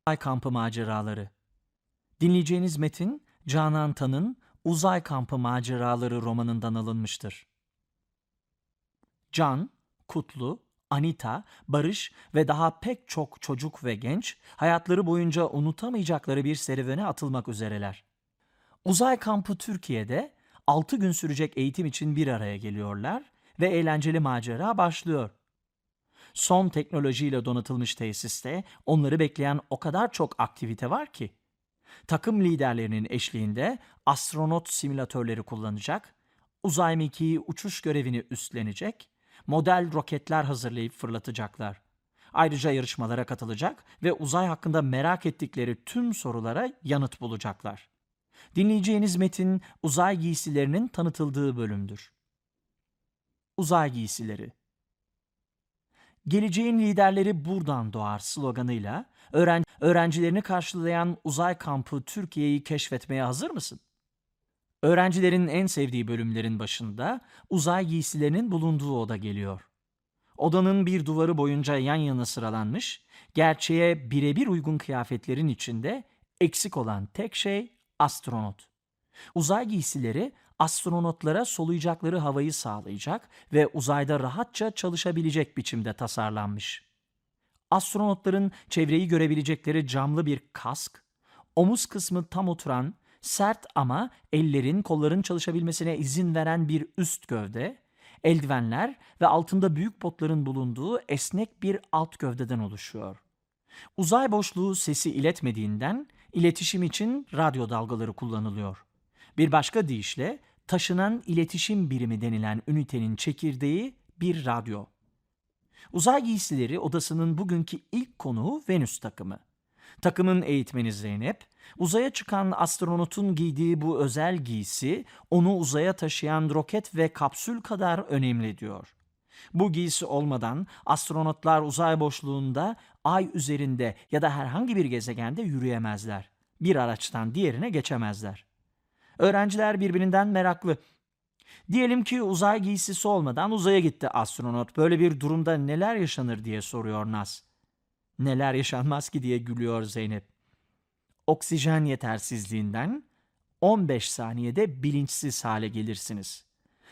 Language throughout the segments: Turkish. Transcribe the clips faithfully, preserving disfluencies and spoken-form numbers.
Kampı Maceraları. Dinleyeceğiniz metin Canan Tan'ın Uzay Kampı Maceraları romanından alınmıştır. Can, Kutlu, Anita, Barış ve daha pek çok çocuk ve genç hayatları boyunca unutamayacakları bir serüvene atılmak üzereler. Uzay Kampı Türkiye'de altı gün sürecek eğitim için bir araya geliyorlar ve eğlenceli macera başlıyor. Son teknolojiyle donatılmış tesiste onları bekleyen o kadar çok aktivite var ki. Takım liderlerinin eşliğinde astronot simülatörleri kullanacak, uzay mekiği uçuş görevini üstlenecek, model roketler hazırlayıp fırlatacaklar. Ayrıca yarışmalara katılacak ve uzay hakkında merak ettikleri tüm sorulara yanıt bulacaklar. Dinleyeceğiniz metin uzay giysilerinin tanıtıldığı bölümdür. Uzay giysileri. Geleceğin liderleri buradan doğar sloganıyla öğren öğrencilerini karşılayan uzay kampı Türkiye'yi keşfetmeye hazır mısın? Öğrencilerin en sevdiği bölümlerin başında uzay giysilerinin bulunduğu oda geliyor. Odanın bir duvarı boyunca yan yana sıralanmış, gerçeğe birebir uygun kıyafetlerin içinde eksik olan tek şey astronot. Uzay giysileri astronotlara soluyacakları havayı sağlayacak ve uzayda rahatça çalışabilecek biçimde tasarlanmış. Astronotların çevreyi görebilecekleri camlı bir kask, omuz kısmı tam oturan, sert ama ellerin, kolların çalışabilmesine izin veren bir üst gövde, eldivenler ve altında büyük botların bulunduğu esnek bir alt gövdeden oluşuyor. Uzay boşluğu sesi iletmediğinden iletişim için radyo dalgaları kullanılıyor. Bir başka deyişle taşınan iletişim birimi denilen ünitenin çekirdeği bir radyo. Uzay giysileri odasının bugünkü ilk konuğu Venüs takımı. Takımın eğitmeni Zeynep, uzaya çıkan astronotun giydiği bu özel giysi onu uzaya taşıyan roket ve kapsül kadar önemli diyor. Bu giysi olmadan astronotlar uzay boşluğunda, ay üzerinde ya da herhangi bir gezegende yürüyemezler. Bir araçtan diğerine geçemezler. Öğrenciler birbirinden meraklı. Diyelim ki uzay giysisi olmadan uzaya gitti astronot. Böyle bir durumda neler yaşanır diye soruyor Naz. Neler yaşanmaz ki diye gülüyor Zeynep. Oksijen yetersizliğinden on beş saniyede bilinçsiz hale gelirsiniz.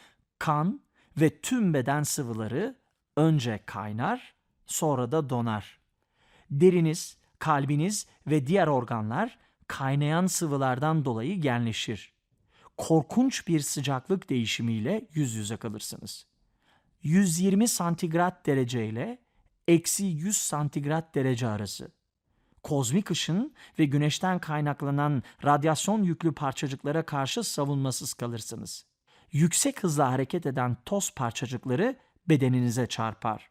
Kan ve tüm beden sıvıları önce kaynar, sonra da donar. Deriniz, kalbiniz ve diğer organlar kaynayan sıvılardan dolayı genleşir. Korkunç bir sıcaklık değişimiyle yüz yüze kalırsınız. yüz yirmi santigrat derece ile eksi yüz santigrat derece arası. Kozmik ışın ve güneşten kaynaklanan radyasyon yüklü parçacıklara karşı savunmasız kalırsınız. Yüksek hızla hareket eden toz parçacıkları bedeninize çarpar.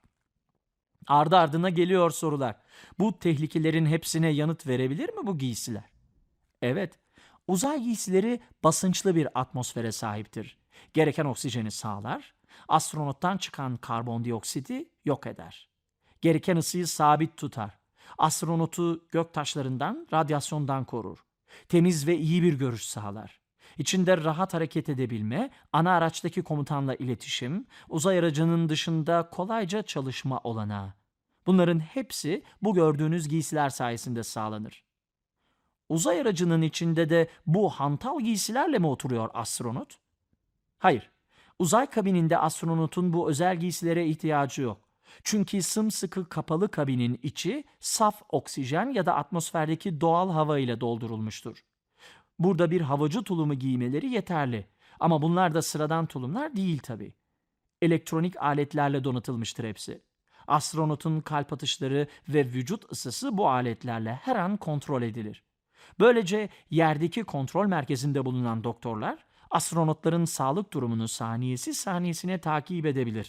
Ardı ardına geliyor sorular. Bu tehlikelerin hepsine yanıt verebilir mi bu giysiler? Evet, uzay giysileri basınçlı bir atmosfere sahiptir. Gereken oksijeni sağlar, astronottan çıkan karbondioksiti yok eder. Gereken ısıyı sabit tutar. Astronotu göktaşlarından, radyasyondan korur. Temiz ve iyi bir görüş sağlar. İçinde rahat hareket edebilme, ana araçtaki komutanla iletişim, uzay aracının dışında kolayca çalışma olanağı. Bunların hepsi bu gördüğünüz giysiler sayesinde sağlanır. Uzay aracının içinde de bu hantal giysilerle mi oturuyor astronot? Hayır. Uzay kabininde astronotun bu özel giysilere ihtiyacı yok. Çünkü sımsıkı kapalı kabinin içi saf oksijen ya da atmosferdeki doğal hava ile doldurulmuştur. Burada bir havacı tulumu giymeleri yeterli. Ama bunlar da sıradan tulumlar değil tabii. Elektronik aletlerle donatılmıştır hepsi. Astronotun kalp atışları ve vücut ısısı bu aletlerle her an kontrol edilir. Böylece yerdeki kontrol merkezinde bulunan doktorlar astronotların sağlık durumunu saniyesi saniyesine takip edebilir.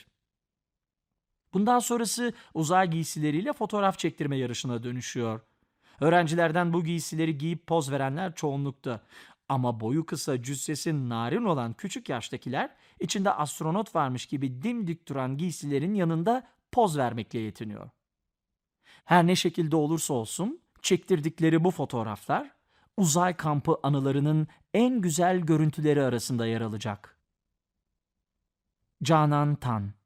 Bundan sonrası uzay giysileriyle fotoğraf çektirme yarışına dönüşüyor. Öğrencilerden bu giysileri giyip poz verenler çoğunlukta. Ama boyu kısa, cüssesi narin olan küçük yaştakiler içinde astronot varmış gibi dimdik duran giysilerin yanında poz vermekle yetiniyor. Her ne şekilde olursa olsun çektirdikleri bu fotoğraflar uzay kampı anılarının en güzel görüntüleri arasında yer alacak. Canan Tan.